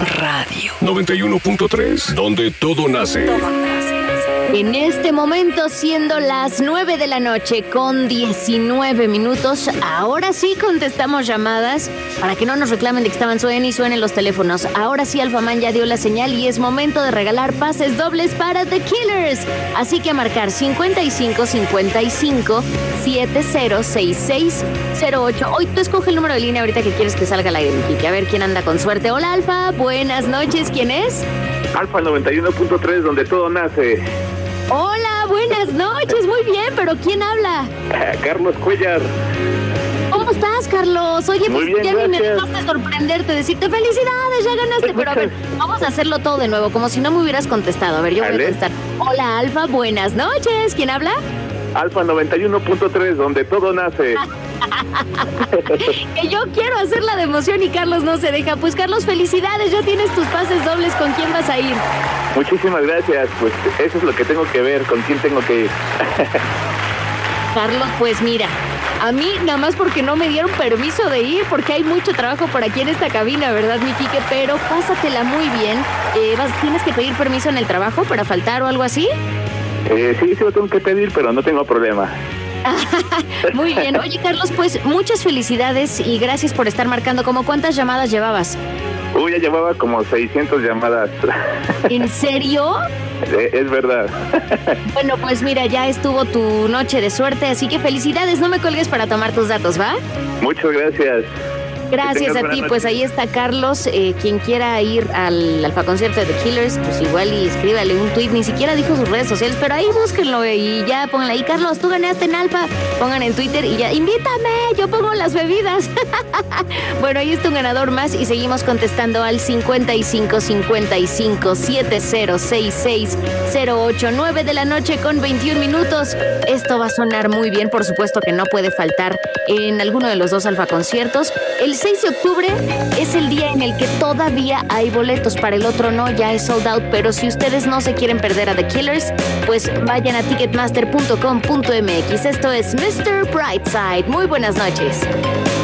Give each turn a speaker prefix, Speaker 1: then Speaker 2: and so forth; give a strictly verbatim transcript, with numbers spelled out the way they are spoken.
Speaker 1: Radio noventa y uno punto tres, donde todo nace.
Speaker 2: Todo nace. En este momento, siendo las nueve de la noche con diecinueve minutos, ahora sí contestamos llamadas para que no nos reclamen de que estaban suenen y suenen los teléfonos. Ahora sí, Alphaman ya dio la señal y es momento de regalar pases dobles para The Killers. Así que a marcar cincuenta y cinco cincuenta y cinco setenta sesenta y seis cero ocho. Hoy tú escoge el número de línea ahorita que quieres que salga al aire, Kike. A ver quién anda con suerte. Hola, Alfa. Buenas noches. ¿Quién es?
Speaker 3: Alfa noventa y uno punto tres, donde todo nace.
Speaker 2: Hola, buenas noches, muy bien, pero ¿quién habla?
Speaker 3: Carlos Cuellar.
Speaker 2: ¿Cómo estás, Carlos? Oye,
Speaker 3: muy
Speaker 2: pues
Speaker 3: bien,
Speaker 2: ya ni me
Speaker 3: gracias.
Speaker 2: dejaste sorprenderte, decirte felicidades, ya ganaste, pero a ver, vamos a hacerlo todo de nuevo, como si no me hubieras contestado. A ver, yo voy
Speaker 3: ¿Ale?
Speaker 2: a contestar. Hola, Alfa, buenas noches, ¿quién habla?
Speaker 3: Alfa noventa y uno punto tres, donde todo nace.
Speaker 2: Que yo quiero hacerla de emoción y Carlos no se deja. Pues, Carlos, felicidades, ya tienes tus pases dobles. ¿Con quién vas a ir?
Speaker 3: Muchísimas gracias, pues eso es lo que tengo que ver, con quién tengo que ir.
Speaker 2: Carlos, pues mira, a mí nada más porque no me dieron permiso de ir, porque hay mucho trabajo por aquí en esta cabina, ¿verdad, mi Quique? Pero pásatela muy bien. Eh, vas, ¿Tienes que pedir permiso en el trabajo para faltar o algo así?
Speaker 3: Eh, sí, sí lo tengo que pedir, pero no tengo problema.
Speaker 2: Muy bien. Oye, Carlos, pues muchas felicidades y gracias por estar marcando. ¿Cómo cuántas llamadas llevabas?
Speaker 3: Uy, ya llevaba como seiscientas llamadas.
Speaker 2: ¿En serio?
Speaker 3: Eh, es verdad.
Speaker 2: Bueno, pues mira, ya estuvo tu noche de suerte, así que felicidades. No me cuelgues para tomar tus datos, ¿va?
Speaker 3: Muchas gracias.
Speaker 2: Gracias a ti, pues ahí está Carlos. Eh, quien quiera ir al Alfa Concierto de The Killers, pues igual y escríbale un tweet. Ni siquiera dijo sus redes sociales, pero ahí búsquenlo y ya pónganle ahí. Carlos, tú ganaste en Alfa. Pongan en Twitter y ya, invítame, yo pongo las bebidas. Bueno, ahí está un ganador más y seguimos contestando al cincuenta y cinco cincuenta y cinco setenta sesenta y seis cero ocho. nueve de la noche con veintiún minutos. Esto va a sonar muy bien, por supuesto que no puede faltar en alguno de los dos Alfa Conciertos. El seis de octubre es el día en el que todavía hay boletos, para el otro no, ya es sold out, pero si ustedes no se quieren perder a The Killers, pues vayan a ticketmaster punto com punto m x. Esto es mister Brightside. Muy buenas noches.